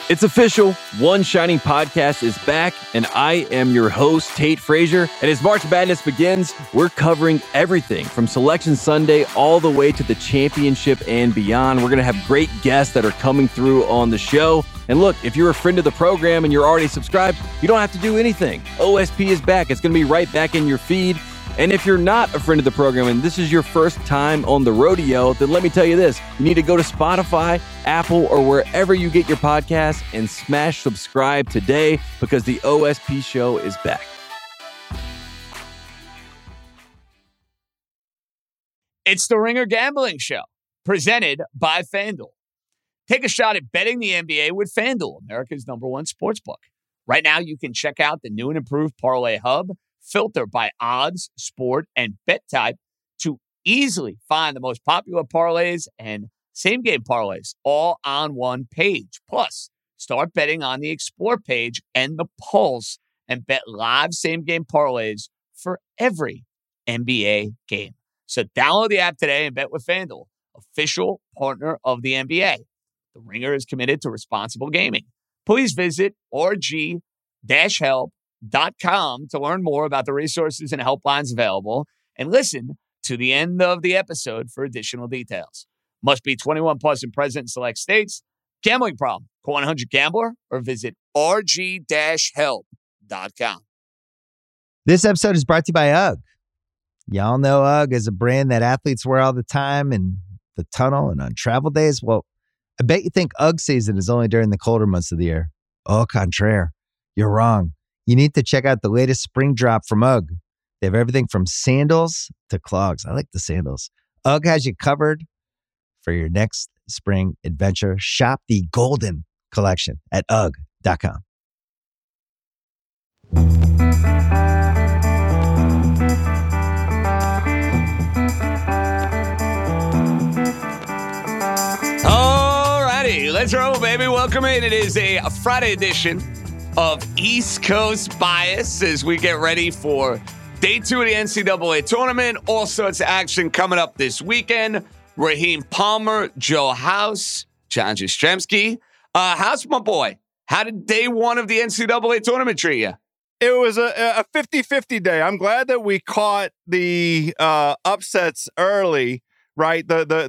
It's official. One Shining Podcast is back, and I am your host, Tate Frazier. And as March Madness begins, we're covering everything from Selection Sunday all the way to the championship and beyond. We're going to have great guests that are coming through on the show. And look, if you're a friend of the program and you're already subscribed, you don't have to do anything. OSP is back. It's going to be right back in your feed. And if you're not a friend of the program and this is your first time on the rodeo, then let me tell you this. You need to go to Spotify, Apple, or wherever you get your podcasts and smash subscribe today because the OSP show is back. It's the Ringer Gambling Show, presented by FanDuel. Take a shot at betting the NBA with FanDuel, America's #1 sportsbook. Right now, you can check out the new and improved Parlay Hub, filter by odds, sport, and bet type to easily find the most popular parlays and same-game parlays all on one page. Plus, start betting on the Explore page and the Pulse and bet live same-game parlays for every NBA game. So download the app today and bet with FanDuel, official partner of the NBA. The Ringer is committed to responsible gaming. Please visit rg-help.com to learn more about the resources and helplines available and listen to the end of the episode for additional details. Must be 21 plus and present in select states. Gambling problem? Call 1-800-GAMBLER or visit rg-help.com. This episode is brought to you by UGG. Y'all know UGG is a brand that athletes wear all the time in the tunnel and on travel days. Well, I bet you think UGG season is only during the colder months of the year. Au contraire, you're wrong. You need to check out the latest spring drop from UGG. They have everything from sandals to clogs. I like the sandals. UGG has you covered for your next spring adventure. Shop the Golden Collection at UGG.com. Alrighty, let's roll, baby. Welcome in. It is a Friday edition of East Coast Bias as we get ready for day 2 of the NCAA tournament. All sorts of action coming up this weekend. Raheem Palmer, Joe House, John Jastrzemski. House, my boy, how did day 1 of the NCAA tournament treat you? It was a 50-50 day. I'm glad that we caught the upsets early, right?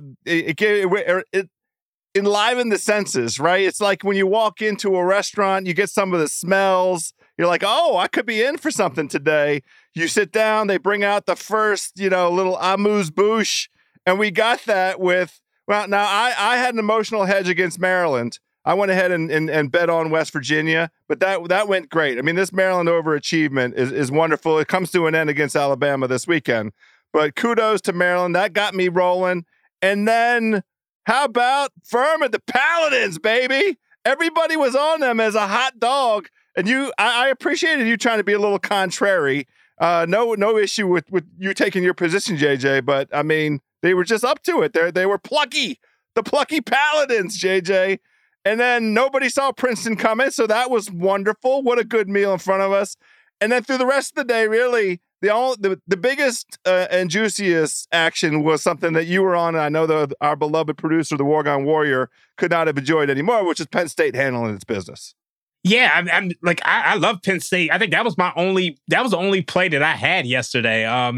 It enliven the senses, right? It's like when you walk into a restaurant, you get some of the smells. You're like, oh, I could be in for something today. You sit down, they bring out the first, little amuse-bouche, and we got that with, well, now I had an emotional hedge against Maryland. I went ahead and bet on West Virginia, but that went great. I mean, this Maryland overachievement is wonderful. It comes to an end against Alabama this weekend, but kudos to Maryland. That got me rolling. And then how about Furman, the Paladins, baby? Everybody was on them as a hot dog. And I appreciated you trying to be a little contrary. No issue with you taking your position, JJ. But, I mean, they were just up to it. They were plucky. The plucky Paladins, JJ. And then nobody saw Princeton coming, so that was wonderful. What a good meal in front of us. And then through the rest of the day, really, the biggest and juiciest action was something that you were on, and I know our beloved producer, the Wargon Warrior, could not have enjoyed anymore, which is Penn State handling its business. Yeah, I love Penn State. I think that was the only play that I had yesterday. I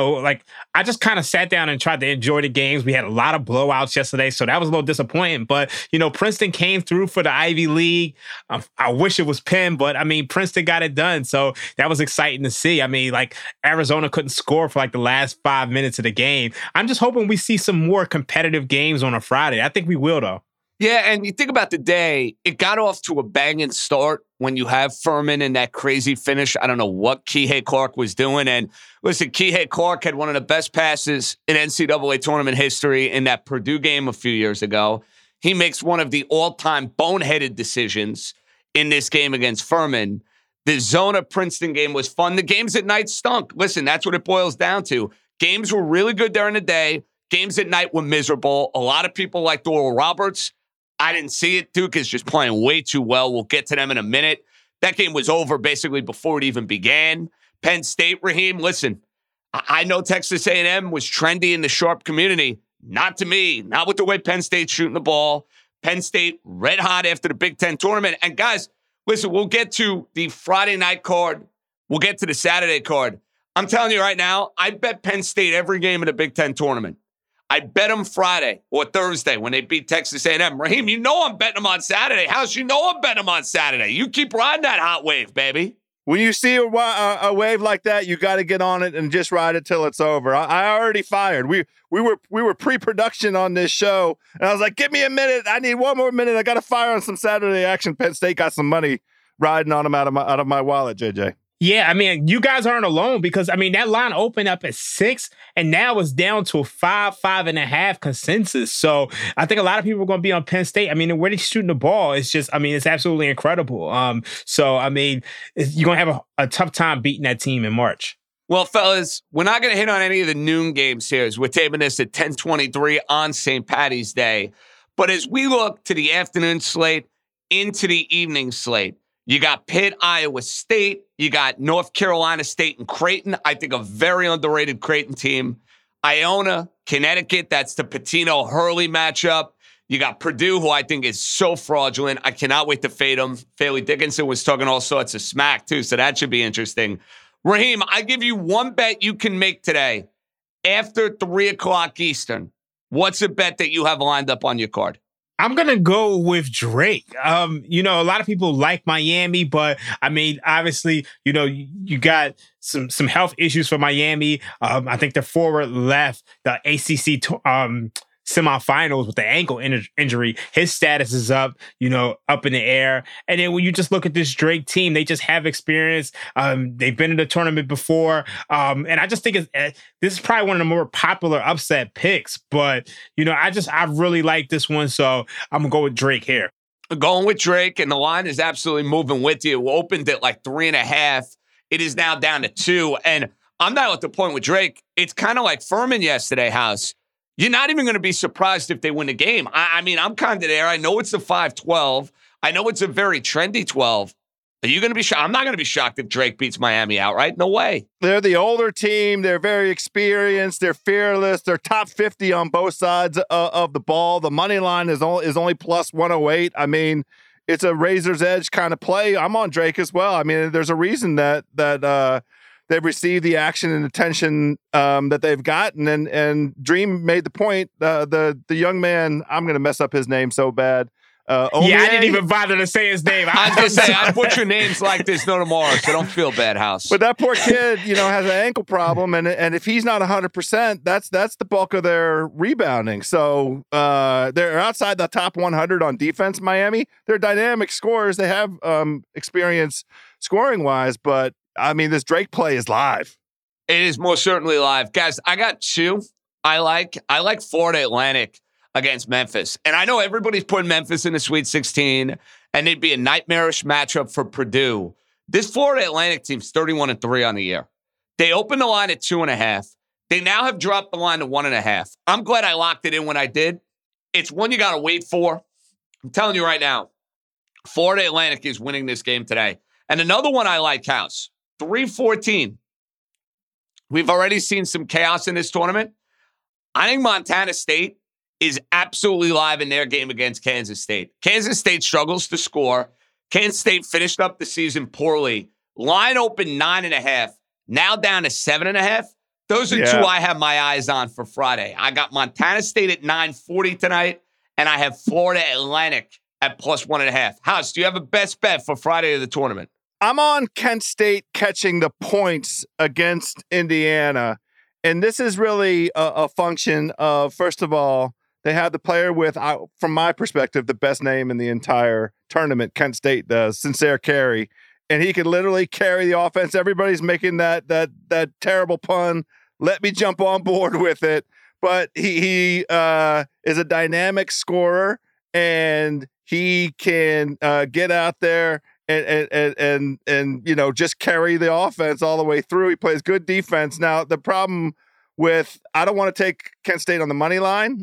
just kind of sat down and tried to enjoy the games. We had a lot of blowouts yesterday, so that was a little disappointing. But, Princeton came through for the Ivy League. I wish it was Penn, but Princeton got it done. So that was exciting to see. Arizona couldn't score for the last 5 minutes of the game. I'm just hoping we see some more competitive games on a Friday. I think we will, though. Yeah, and you think about the day, it got off to a banging start when you have Furman and that crazy finish. I don't know what Kihei Clark was doing. And listen, Kihei Clark had one of the best passes in NCAA tournament history in that Purdue game a few years ago. He makes one of the all-time boneheaded decisions in this game against Furman. The Zona-Princeton game was fun. The games at night stunk. Listen, that's what it boils down to. Games were really good during the day. Games at night were miserable. A lot of people like Oral Roberts. I didn't see it. Duke is just playing way too well. We'll get to them in a minute. That game was over basically before it even began. Penn State, Raheem, listen, I know Texas A&M was trendy in the Sharp community. Not to me. Not with the way Penn State's shooting the ball. Penn State red hot after the Big Ten tournament. And guys, listen, we'll get to the Friday night card. We'll get to the Saturday card. I'm telling you right now, I bet Penn State every game in the Big Ten tournament. I bet them Friday or Thursday when they beat Texas A&M. Raheem, you know I'm betting them on Saturday. House, you know I'm betting them on Saturday. You keep riding that hot wave, baby. When you see a wave like that, you got to get on it and just ride it till it's over. I already fired. We were pre-production on this show, and I was like, "Give me a minute. I need one more minute. I got to fire on some Saturday action." Penn State got some money riding on them out of my wallet, JJ. Yeah, I mean, you guys aren't alone because, I mean, that line opened up at 6 and now it's down to a 5.5 consensus. So I think a lot of people are going to be on Penn State. I mean, the way they're shooting the ball is just, I mean, it's absolutely incredible. So, I mean, you're going to have a tough time beating that team in March. Well, fellas, we're not going to hit on any of the noon games here as we're taping this at 10:23 on St. Patty's Day. But as we look to the afternoon slate into the evening slate, you got Pitt, Iowa State. You got North Carolina State and Creighton. I think a very underrated Creighton team. Iona, Connecticut. That's the Pitino-Hurley matchup. You got Purdue, who I think is so fraudulent. I cannot wait to fade them. Fairleigh Dickinson was talking all sorts of smack, too, so that should be interesting. Raheem, I give you one bet you can make today after 3 o'clock Eastern. What's a bet that you have lined up on your card? I'm going to go with Drake. You know, a lot of people like Miami, but I mean, obviously, you know, you got some health issues for Miami. I think the forward left the ACC semifinals with the ankle injury. His status is up, you know, up in the air. And then when you just look at this Drake team, they just have experience. They've been in the tournament before. And I just think this is probably one of the more popular upset picks. But, you know, I really like this one. So I'm going to go with Drake here. Going with Drake, and the line is absolutely moving with you. We opened at like 3.5. It is now down to 2. And I'm not at the point with Drake. It's kind of like Furman yesterday, House. You're not even going to be surprised if they win the game. I mean, I'm kind of there. I know it's a 5-12. I know it's a very trendy 12. Are you going to be shocked? I'm not going to be shocked if Drake beats Miami outright. No way. They're the older team. They're very experienced. They're fearless. They're top 50 on both sides of the ball. The money line is only plus 108. I mean, it's a razor's edge kind of play. I'm on Drake as well. I mean, there's a reason that they've received the action and attention that they've gotten. And Dream made the point, the young man, I'm going to mess up his name so bad. I didn't even bother to say his name. I was going to say, I butcher names like this no tomorrow, so don't feel bad, House. But that poor kid, you know, has an ankle problem, and if he's not 100%, that's the bulk of their rebounding. So they're outside the top 100 on defense, Miami. They're dynamic scorers. They have experience scoring-wise, but, I mean, this Drake play is live. It is most certainly live. Guys, I got 2 I like Florida Atlantic against Memphis. And I know everybody's putting Memphis in the Sweet 16, and it'd be a nightmarish matchup for Purdue. This Florida Atlantic team's 31-3 on the year. They opened the line at 2.5. They now have dropped the line to 1.5. I'm glad I locked it in when I did. It's one you got to wait for. I'm telling you right now, Florida Atlantic is winning this game today. And another one I like, House, 3-14. We've already seen some chaos in this tournament. I think Montana State is absolutely live in their game against Kansas State. Kansas State struggles to score. Kansas State finished up the season poorly. Line open 9.5, now down to 7.5. Those are 2 I have my eyes on for Friday. I got Montana State at 9.40 tonight, and I have Florida Atlantic at plus 1.5. House, do you have a best bet for Friday of the tournament? I'm on Kent State catching the points against Indiana. And this is really a function of, first of all, they have the player with, from my perspective, the best name in the entire tournament. Kent State does, Sincere Carey, and he can literally carry the offense. Everybody's making that terrible pun. Let me jump on board with it. But he is a dynamic scorer, and he can get out there and you know, just carry the offense all the way through. He plays good defense. Now the problem with, I don't want to take Kent State on the money line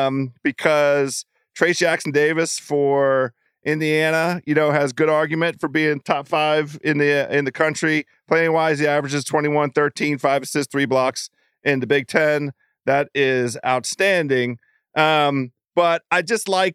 because Trace Jackson Davis for Indiana, you know, has good argument for being top 5 in the country. Playing wise, he averages 21, 13, 5 assists, 3 blocks in the Big Ten. That is outstanding. but I just like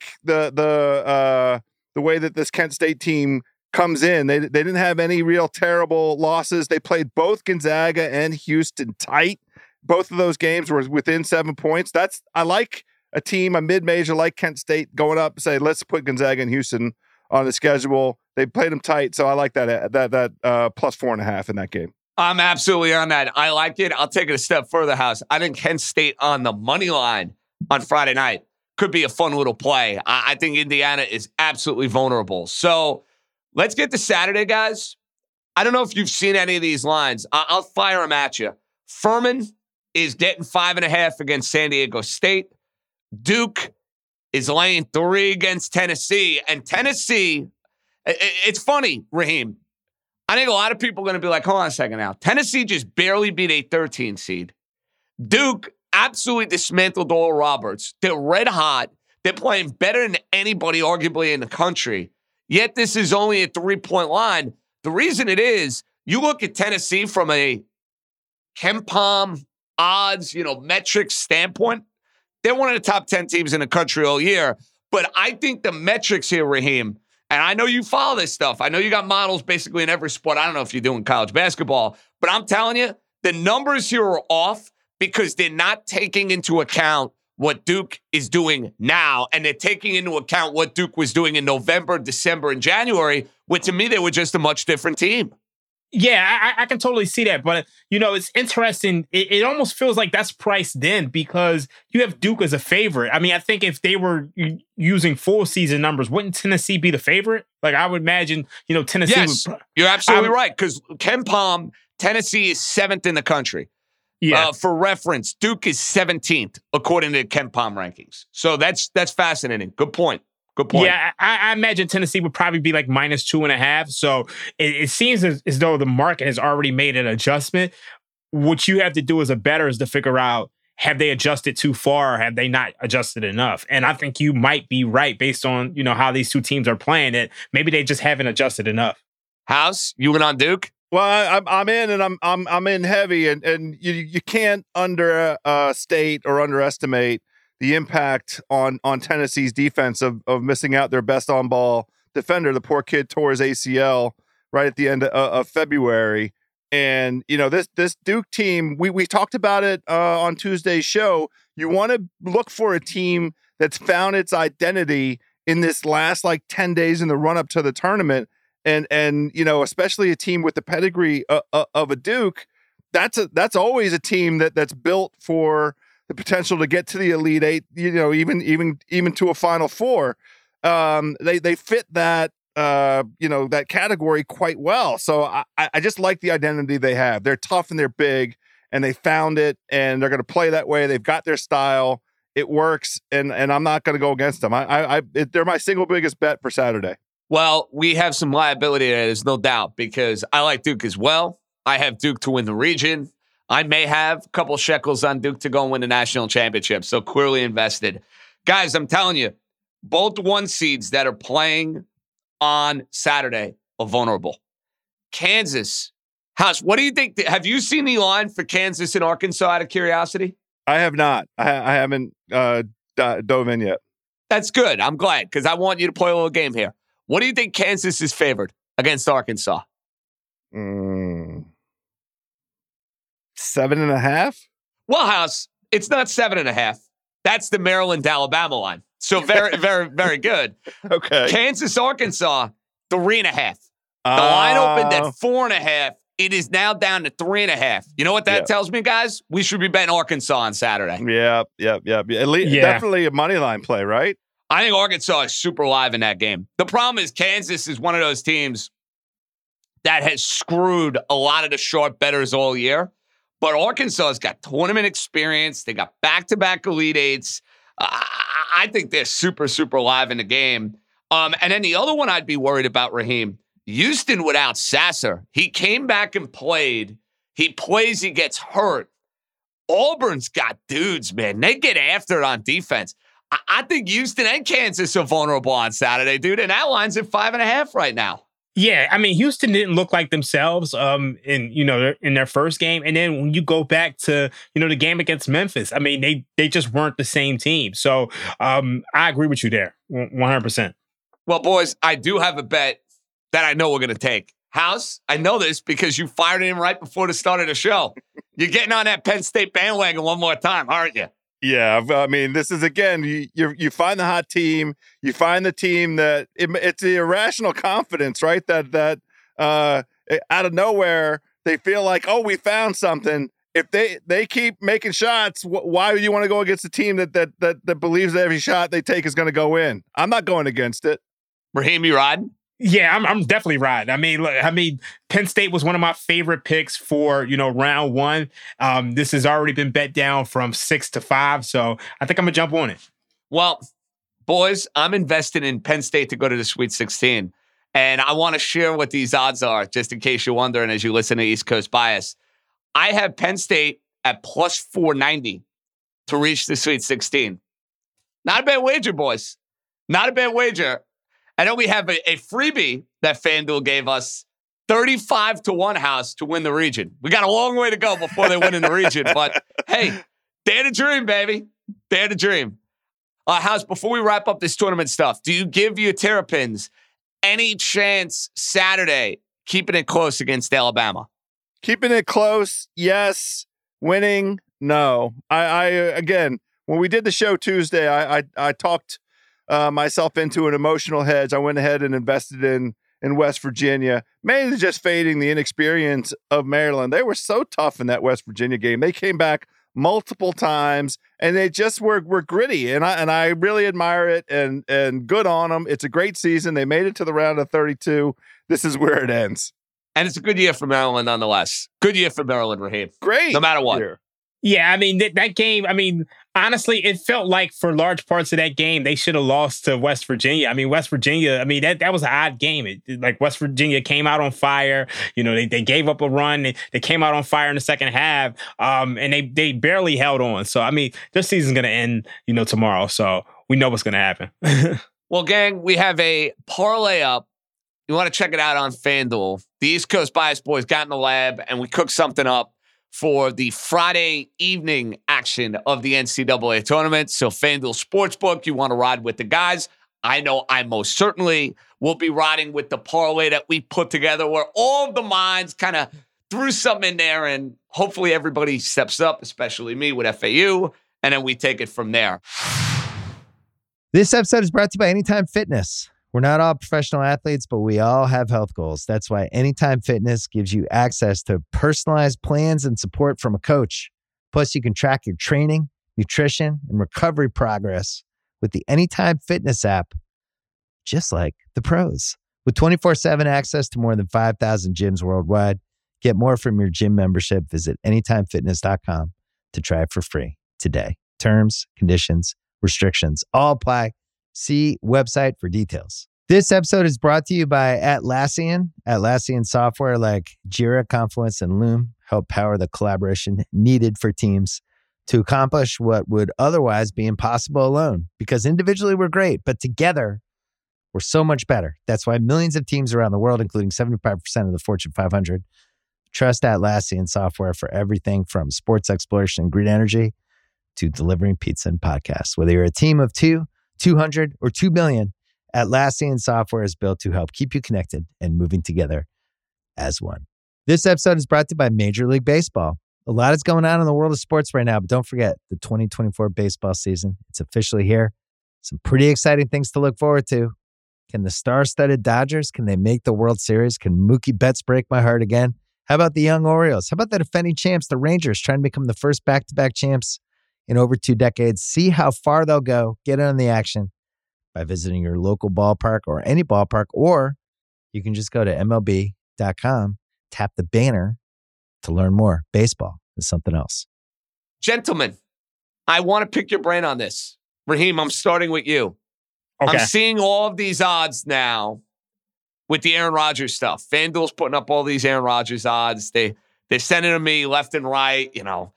the way that this Kent State team comes in. They didn't have any real terrible losses. They played both Gonzaga and Houston tight. Both of those games were within 7 points. I like a team, a mid-major like Kent State, going up and say, let's put Gonzaga and Houston on the schedule. They played them tight, so I like that plus 4.5 in that game. I'm absolutely on that. I like it. I'll take it a step further, House. I think Kent State on the money line on Friday night could be a fun little play. I think Indiana is absolutely vulnerable. So let's get to Saturday, guys. I don't know if you've seen any of these lines. I'll fire them at you. Furman is getting 5.5 against San Diego State. Duke is laying 3 against Tennessee. And Tennessee, it's funny, Raheem. I think a lot of people are going to be like, hold on a second now. Tennessee just barely beat a 13 seed. Duke absolutely dismantled Oral Roberts. They're red hot. They're playing better than anybody, arguably, in the country. Yet this is only a 3-point line. The reason it is, you look at Tennessee from a KenPom odds, metrics standpoint, they're one of the top 10 teams in the country all year. But I think the metrics here, Raheem, and I know you follow this stuff. I know you got models basically in every sport. I don't know if you're doing college basketball, but I'm telling you, the numbers here are off because they're not taking into account what Duke is doing now, and they're taking into account what Duke was doing in November, December, and January, when to me they were just a much different team. Yeah, I can totally see that. But, it's interesting. It almost feels like that's priced in because you have Duke as a favorite. I mean, I think if they were using full season numbers, wouldn't Tennessee be the favorite? Like, I would imagine, Tennessee yes, would. You're absolutely right, because KenPom, Tennessee is 7th in the country. Yeah. For reference, Duke is 17th, according to KenPom rankings. So that's fascinating. Good point. Good point. Yeah, I imagine Tennessee would probably be like -2.5. So it seems as though the market has already made an adjustment. What you have to do as a bettor is to figure out, have they adjusted too far or have they not adjusted enough? And I think you might be right based on, how these two teams are playing it. Maybe they just haven't adjusted enough. House, you went on Duke? Well, I'm in, and I'm in heavy, and you can't understate or underestimate the impact on Tennessee's defense of missing out their best on-ball defender. The poor kid tore his ACL right at the end of February. And, this Duke team, we talked about it on Tuesday's show. You want to look for a team that's found its identity in this last 10 days in the run-up to the tournament. And especially a team with the pedigree of a Duke, that's always a team that's built for the potential to get to the Elite Eight, even to a Final Four. They fit that that category quite well. So I just like the identity they have. They're tough and they're big, and they found it, and they're going to play that way. They've got their style. It works, and I'm not going to go against them. They're my single biggest bet for Saturday. Well, we have some liability there, there's no doubt, because I like Duke as well. I have Duke to win the region. I may have a couple shekels on Duke to go and win the national championship, so clearly invested. Guys, I'm telling you, both 1 seeds that are playing on Saturday are vulnerable. Kansas. House, what do you think? Have you seen the line for Kansas and Arkansas out of curiosity? I have not. I haven't dove in yet. That's good. I'm glad, because I want you to play a little game here. What do you think Kansas is favored against Arkansas? 7.5? Well, House, it's not 7.5. That's the Maryland-Alabama line. So very, very, very good. Okay. Kansas, Arkansas, 3.5. The line opened at 4.5. It is now down to 3.5. You know what that tells me, guys? We should be betting Arkansas on Saturday. Yep. Definitely a money line play, right? I think Arkansas is super live in that game. The problem is Kansas is one of those teams that has screwed a lot of the short bettors all year. But Arkansas has got tournament experience. They got back-to-back Elite Eights. I think they're super, super live in the game. And then the other one I'd be worried about, Raheem, Houston without Sasser. He came back and played. He plays, he gets hurt. Auburn's got dudes, man. They get after it on defense. I think Houston and Kansas are vulnerable on Saturday, dude, and that line's at 5.5 right now. Yeah, I mean, Houston didn't look like themselves in their first game. And then when you go back to, the game against Memphis, I mean, they just weren't the same team. So I agree with you there, 100%. Well, boys, I do have a bet that I know we're going to take. House, I know this because you fired him right before the start of the show. You're getting on that Penn State bandwagon one more time, aren't you? Yeah, I mean, this is, again, you find the hot team, you find the team that it's the irrational confidence, right? That out of nowhere they feel like, oh, we found something. If they keep making shots, why would you want to go against a team that believes that every shot they take is going to go in? I'm not going against it. Raheem, you riding? Yeah, I'm definitely riding. I mean, Penn State was one of my favorite picks for, round one. This has already been bet down from 6 to 5, so I think I'm gonna jump on it. Well, boys, I'm invested in Penn State to go to the Sweet 16, and I want to share what these odds are, just in case you're wondering as you listen to East Coast Bias. I have Penn State at plus 490 to reach the Sweet 16. Not a bad wager, boys. Not a bad wager. I know we have a freebie that FanDuel gave us, 35 to 1 House to win the region. We got a long way to go before they win in the region, but hey, dare to dream, baby. Dare to dream. House, before we wrap up this tournament stuff, do you give your Terrapins any chance Saturday keeping it close against Alabama? Keeping it close, yes. Winning, no. I again, when we did the show Tuesday, I talked myself into an emotional hedge. I went ahead and invested in West Virginia, mainly just fading the inexperience of Maryland. They were so tough in that West Virginia game. They came back multiple times, and they just were gritty, and I really admire it, and good on them. It's a great season. They made it to the round of 32. This is where it ends. And it's a good year for Maryland nonetheless. Good year for Maryland, Raheem. Great. No matter what. Year. Yeah, I mean, that game, honestly, it felt like for large parts of that game, they should have lost to West Virginia. West Virginia, that was an odd game. Like West Virginia came out on fire. They gave up a run. They came out on fire in the second half, and they barely held on. So, their season's going to end, tomorrow. So we know what's going to happen. Well, gang, we have a parlay up. You want to check it out on FanDuel. The East Coast Bias boys got in the lab, and we cooked something up for the Friday evening action of the NCAA tournament. So FanDuel Sportsbook, you want to ride with the guys. I know I most certainly will be riding with the parlay that we put together where all of the minds kind of threw something in there, and hopefully everybody steps up, especially me with FAU, and then we take it from there. This episode is brought to you by Anytime Fitness. We're not all professional athletes, but we all have health goals. That's why Anytime Fitness gives you access to personalized plans and support from a coach. Plus, you can track your training, nutrition, and recovery progress with the Anytime Fitness app, just like the pros. With 24/7 access to more than 5,000 gyms worldwide, get more from your gym membership. Visit anytimefitness.com to try it for free today. Terms, conditions, restrictions all apply. See website for details. This episode is brought to you by Atlassian. Atlassian software like Jira, Confluence, and Loom help power the collaboration needed for teams to accomplish what would otherwise be impossible alone. Because individually we're great, but together we're so much better. That's why millions of teams around the world, including 75% of the Fortune 500, trust Atlassian software for everything from sports exploration and green energy to delivering pizza and podcasts. Whether you're a team of 2, 200, or 2 billion, Atlassian software is built to help keep you connected and moving together as one. This episode is brought to you by Major League Baseball. A lot is going on in the world of sports right now, but don't forget the 2024 baseball season. It's officially here. Some pretty exciting things to look forward to. Can the star-studded Dodgers, can they make the World Series? Can Mookie Betts break my heart again? How about the young Orioles? How about the defending champs, the Rangers, trying to become the first back-to-back champs in over 2 decades? See how far they'll go. Get in on the action by visiting your local ballpark or any ballpark, or you can just go to MLB.com, tap the banner to learn more. Baseball is something else. Gentlemen, I want to pick your brain on this. Raheem, I'm starting with you. Okay. I'm seeing all of these odds now with the Aaron Rodgers stuff. FanDuel's putting up all these Aaron Rodgers odds. They're sending them me left and right,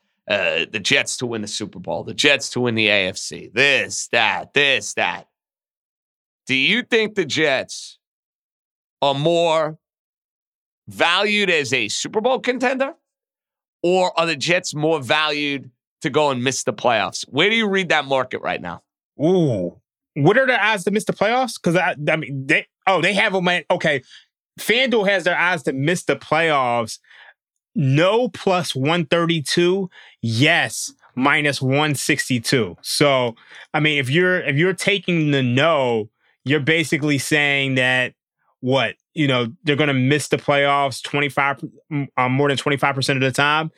the Jets to win the Super Bowl, the Jets to win the AFC, this, that. Do you think the Jets are more valued as a Super Bowl contender, or are the Jets more valued to go and miss the playoffs? Where do you read that market right now? Ooh. What are their odds to miss the playoffs? Because I mean, they have them at, okay. FanDuel has their odds to miss the playoffs. No plus 132. Yes, minus 162. So, I mean, if you're taking the no, you're basically saying that they're going to miss the playoffs 25 more than 25% of the time.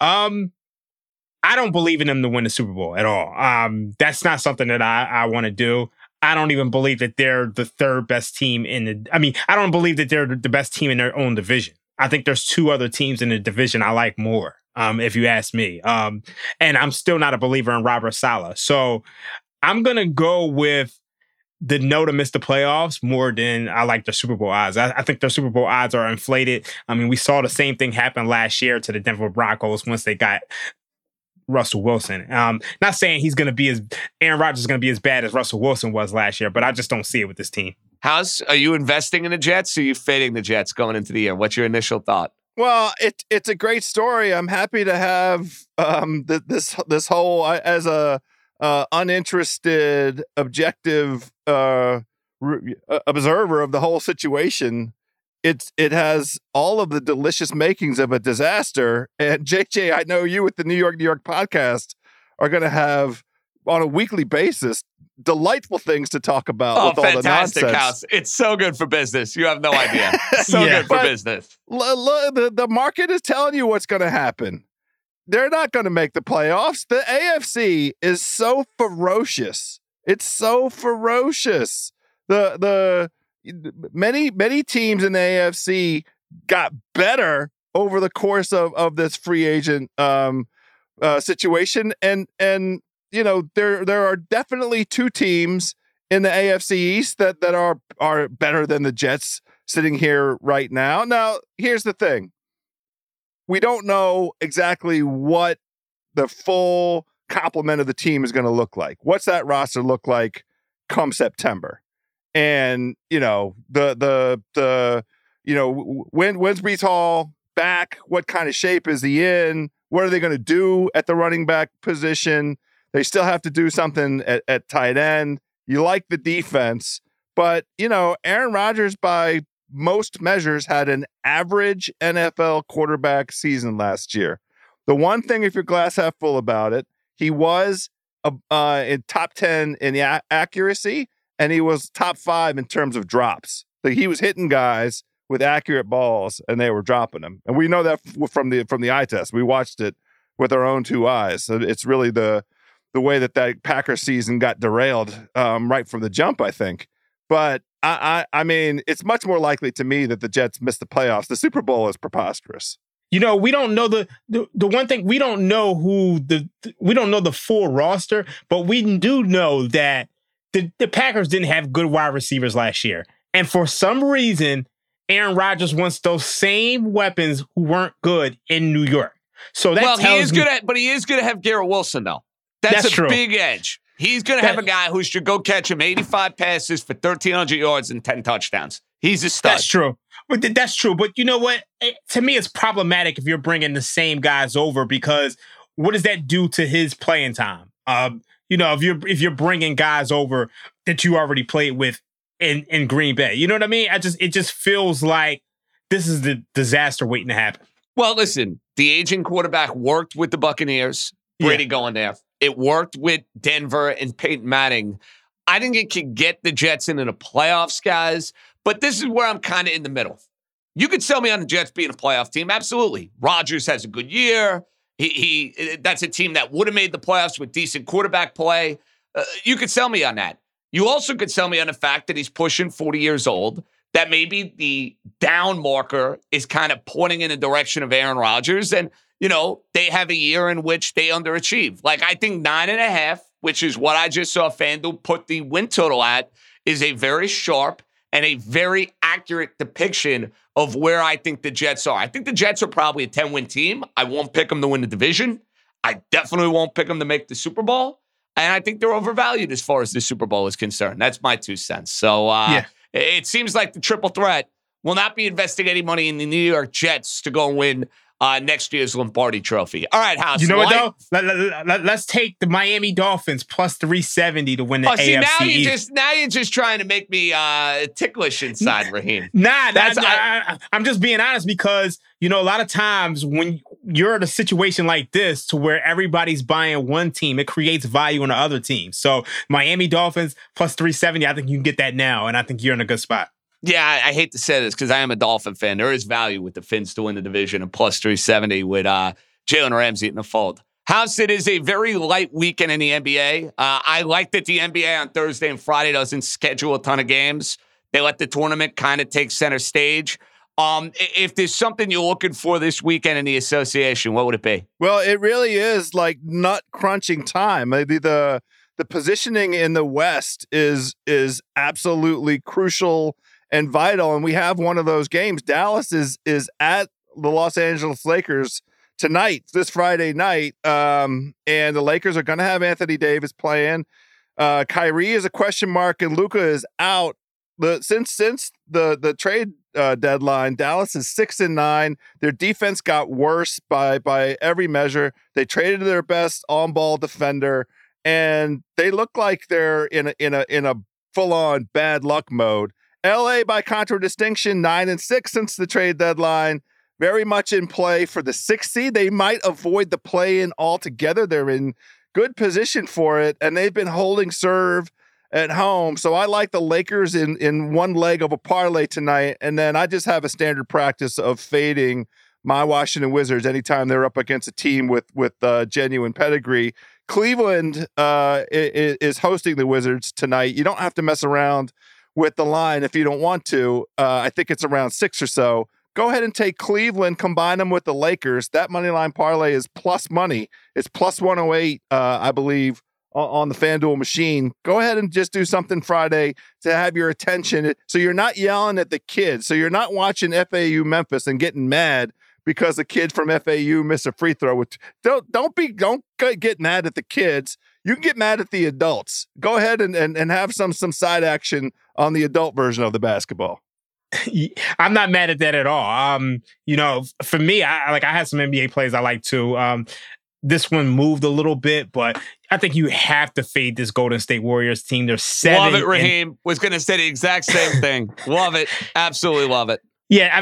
I don't believe in them to win the Super Bowl at all. That's not something that I want to do. I don't even believe that they're the third best team I don't believe that they're the best team in their own division. I think there's two other teams in the division I like more, if you ask me. And I'm still not a believer in Robert Saleh. So I'm going to go with the no to miss the playoffs more than I like the Super Bowl odds. I think their Super Bowl odds are inflated. I mean, we saw the same thing happen last year to the Denver Broncos once they got Russell Wilson. Not saying Aaron Rodgers is going to be as bad as Russell Wilson was last year, but I just don't see it with this team. Are you investing in the Jets or are you fading the Jets going into the year? What's your initial thought? Well, it's a great story. I'm happy to have this whole as a uninterested, objective observer of the whole situation. It has all of the delicious makings of a disaster. And JJ, I know you with the New York podcast are going to have on a weekly basis delightful things to talk about with all the nonsense. Fantastic, House. It's so good for business. You have no idea. Good for business. The market is telling you what's going to happen. They're not going to make the playoffs. The AFC is so ferocious. It's so ferocious. The many teams in the AFC got better over the course of this free agent situation, and there are definitely two teams in the AFC East that are better than the Jets sitting here right now. Now, here's the thing. We don't know exactly what the full complement of the team is going to look like. What's that roster look like come September? And, when's Breece Hall back? What kind of shape is he in? What are they going to do at the running back position? They still have to do something at tight end. You like the defense, but, Aaron Rodgers, by most measures, had an average NFL quarterback season last year. The one thing, if you're glass half full about it, he was in top 10 in the accuracy, and he was top 5 in terms of drops. He was hitting guys with accurate balls, and they were dropping them. And we know that from the eye test. We watched it with our own two eyes. So it's really the way that Packers season got derailed right from the jump, I think. But I mean, it's much more likely to me that the Jets miss the playoffs. The Super Bowl is preposterous. We don't know the one thing, we don't know we don't know the full roster, but we do know that the Packers didn't have good wide receivers last year. And for some reason, Aaron Rodgers wants those same weapons who weren't good in New York. So that he is good but he is going to have Garrett Wilson, though. That's a true. Big edge. He's going to have a guy who should go catch him 85 passes for 1,300 yards and 10 touchdowns. He's a stud. That's true. That's true. But you know what? To me, it's problematic if you're bringing the same guys over, because what does that do to his playing time? If you're bringing guys over that you already played with in Green Bay, you know what I mean? It just feels like this is the disaster waiting to happen. Well, listen, the aging quarterback worked with the Buccaneers. Brady going there. It worked with Denver and Peyton Manning. I think it could get the Jets into the playoffs, guys. But this is where I'm kind of in the middle. You could sell me on the Jets being a playoff team. Absolutely. Rodgers has a good year. That's a team that would have made the playoffs with decent quarterback play. You could sell me on that. You also could sell me on the fact that he's pushing 40 years old, that maybe the down marker is kind of pointing in the direction of Aaron Rodgers. And, they have a year in which they underachieve. Like, I think 9.5, which is what I just saw FanDuel put the win total at, is a very sharp and a very accurate depiction of where I think the Jets are. I think the Jets are probably a 10-win team. I won't pick them to win the division. I definitely won't pick them to make the Super Bowl. And I think they're overvalued as far as the Super Bowl is concerned. That's my 2 cents. So it seems like the triple threat will not be investing any money in the New York Jets to go and win next year's Lombardi Trophy. All right, House. You know what, though? Let's take the Miami Dolphins plus 370 to win the AFC East. Now you're just trying to make me ticklish inside, Raheem. I'm just being honest because, a lot of times when you're in a situation like this to where everybody's buying one team, it creates value in the other team. So Miami Dolphins plus 370, I think you can get that now, and I think you're in a good spot. Yeah, I hate to say this because I am a Dolphin fan. There is value with the Fins to win the division and plus 370 with Jalen Ramsey in the fold. House, it is a very light weekend in the NBA. I like that the NBA on Thursday and Friday doesn't schedule a ton of games. They let the tournament kind of take center stage. If there's something you're looking for this weekend in the association, what would it be? Well, it really is like nut crunching time. Maybe the positioning in the West is absolutely crucial and vital, and we have one of those games. Dallas is at the Los Angeles Lakers tonight, this Friday night, and the Lakers are going to have Anthony Davis playing. Kyrie is a question mark, and Luka is out. Since the trade deadline, Dallas is 6-9. Their defense got worse by every measure. They traded their best on-ball defender, and they look like they're in a full-on bad luck mode. LA, by contradistinction, 9-6 since the trade deadline. Very much in play for the 6th seed. They might avoid the play-in altogether. They're in good position for it, and they've been holding serve at home. So I like the Lakers in one leg of a parlay tonight, and then I just have a standard practice of fading my Washington Wizards anytime they're up against a team with genuine pedigree. Cleveland is hosting the Wizards tonight. You don't have to mess around with the line if you don't want to. I think it's around 6 or so. Go ahead and take Cleveland, combine them with the Lakers. That money line parlay is plus money. It's plus 108, I believe, on the FanDuel machine. Go ahead and just do something Friday to have your attention. So you're not yelling at the kids. So you're not watching FAU Memphis and getting mad because the kid from FAU missed a free throw. Don't get mad at the kids. You can get mad at the adults. Go ahead and have some side action on the adult version of the basketball. I'm not mad at that at all. For me, I had some NBA plays I like too. This one moved a little bit, but I think you have to fade this Golden State Warriors team. They're 7. Love it, Raheem. Was going to say the exact same thing. Love it. Absolutely love it. Yeah,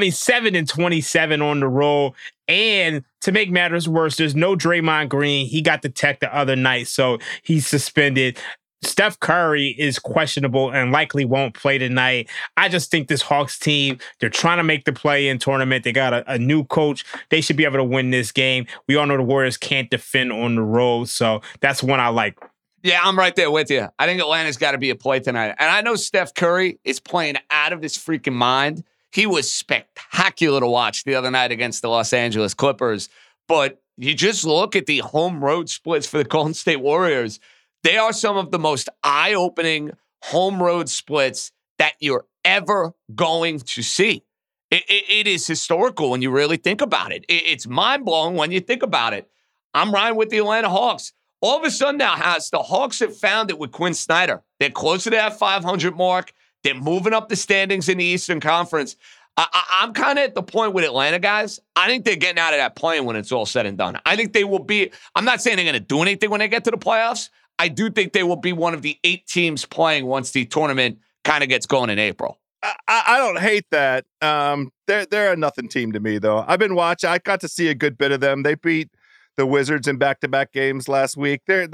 7-27 on the roll. And to make matters worse, there's no Draymond Green. He got the tech the other night, so he's suspended. Steph Curry is questionable and likely won't play tonight. I just think this Hawks team, they're trying to make the play-in tournament. They got a new coach. They should be able to win this game. We all know the Warriors can't defend on the road, so that's one I like. Yeah, I'm right there with you. I think Atlanta's got to be a play tonight. And I know Steph Curry is playing out of his freaking mind. He was spectacular to watch the other night against the Los Angeles Clippers. But you just look at the home road splits for the Golden State Warriors. They are some of the most eye-opening home road splits that you're ever going to see. It is historical when you really think about it. It's mind-blowing when you think about it. I'm riding with the Atlanta Hawks. All of a sudden now, the Hawks have found it with Quinn Snyder. They're closer to that 500 mark. They're moving up the standings in the Eastern Conference. I'm kind of at the point with Atlanta, guys. I think they're getting out of that play-in when it's all said and done. I think they will be – I'm not saying they're going to do anything when they get to the playoffs. I do think they will be one of the 8 teams playing once the tournament kind of gets going in April. I don't hate that. They're a nothing team to me, though. I've been watching. I got to see a good bit of them. They beat the Wizards in back-to-back games last week. They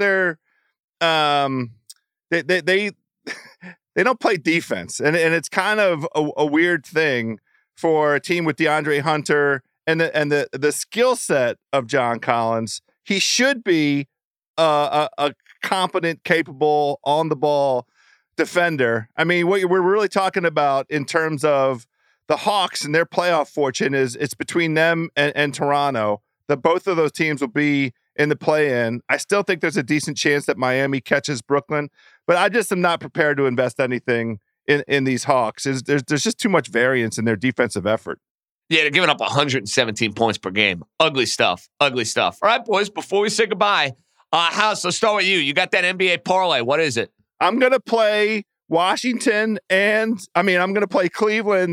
don't play defense, and it's kind of a weird thing for a team with DeAndre Hunter and the skill set of John Collins. He should be a competent, capable, on the ball defender. I mean, what we're really talking about in terms of the Hawks and their playoff fortune is it's between them and Toronto. That both of those teams will be in the play-in. I still think there's a decent chance that Miami catches Brooklyn, but I just am not prepared to invest anything in these Hawks. There's just too much variance in their defensive effort. Yeah, they're giving up 117 points per game. Ugly stuff. Ugly stuff. All right, boys, before we say goodbye, House, let's start with you. You got that NBA parlay. What is it? I'm going to play Washington I'm going to play Cleveland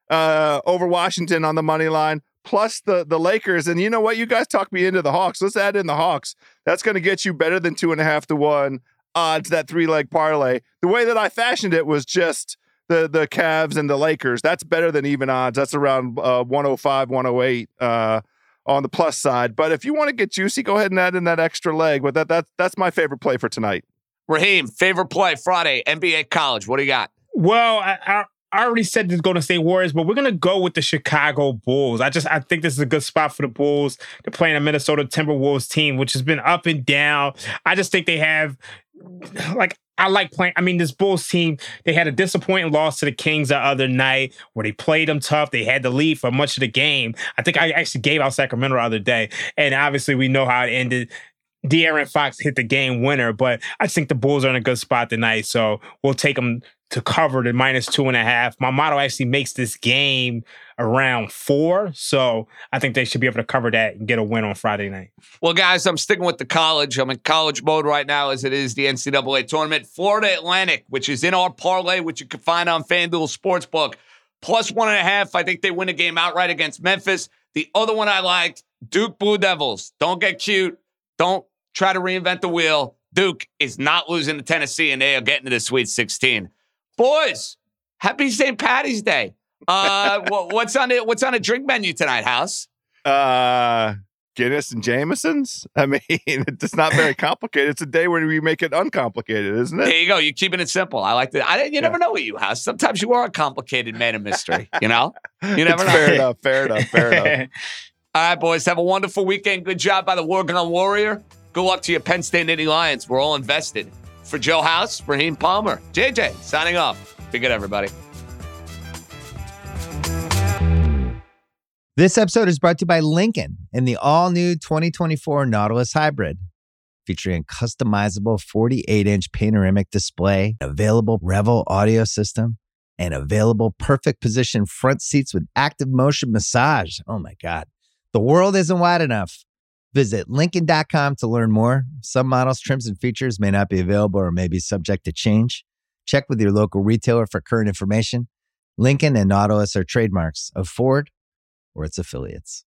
over Washington on the money line, plus the Lakers. And you know what? You guys talked me into the Hawks. Let's add in the Hawks. That's going to get you better than 2.5 to 1 odds, that 3-leg parlay. The way that I fashioned it was just the Cavs and the Lakers. That's better than even odds. That's around 105, 108 on the plus side. But if you want to get juicy, go ahead and add in that extra leg. But that's my favorite play for tonight. Raheem, favorite play Friday, NBA college. What do you got? Well, I already said the Golden State Warriors, but we're going to go with the Chicago Bulls. I think this is a good spot for the Bulls. They're playing a Minnesota Timberwolves team, which has been up and down. I just think they have, I like playing. I mean, this Bulls team, they had a disappointing loss to the Kings the other night where they played them tough. They had the lead for much of the game. I think I actually gave out Sacramento the other day. And obviously we know how it ended. De'Aaron Fox hit the game winner, but I think the Bulls are in a good spot tonight. So we'll take them to cover the -2.5. My model actually makes this game around 4. So I think they should be able to cover that and get a win on Friday night. Well, guys, I'm sticking with the college. I'm in college mode right now as it is the NCAA tournament. Florida Atlantic, which is in our parlay, which you can find on FanDuel Sportsbook, +1.5. I think they win a game outright against Memphis. The other one I liked, Duke Blue Devils. Don't get cute. Don't try to reinvent the wheel. Duke is not losing to Tennessee, and they are getting to the Sweet 16. Boys, happy St. Patty's Day. What's on a drink menu tonight, House? Guinness and Jameson's. I mean, it's not very complicated. It's a day where we make it uncomplicated, isn't it? There you go. You're keeping it simple. I like that. You never know with you, House. Sometimes you are a complicated man of mystery, you know? You never know. Fair enough. All right, boys. Have a wonderful weekend. Good job by the Oregon Warrior. Good luck to your Penn State Nittany Lions. We're all invested. For Joe House, Raheem Palmer, JJ, signing off. Be good, everybody. This episode is brought to you by Lincoln and the all-new 2024 Nautilus Hybrid. Featuring a customizable 48-inch panoramic display, available Revel audio system, and available perfect position front seats with active motion massage. Oh my God. The world isn't wide enough. Visit Lincoln.com to learn more. Some models, trims, and features may not be available or may be subject to change. Check with your local retailer for current information. Lincoln and Nautilus are trademarks of Ford or its affiliates.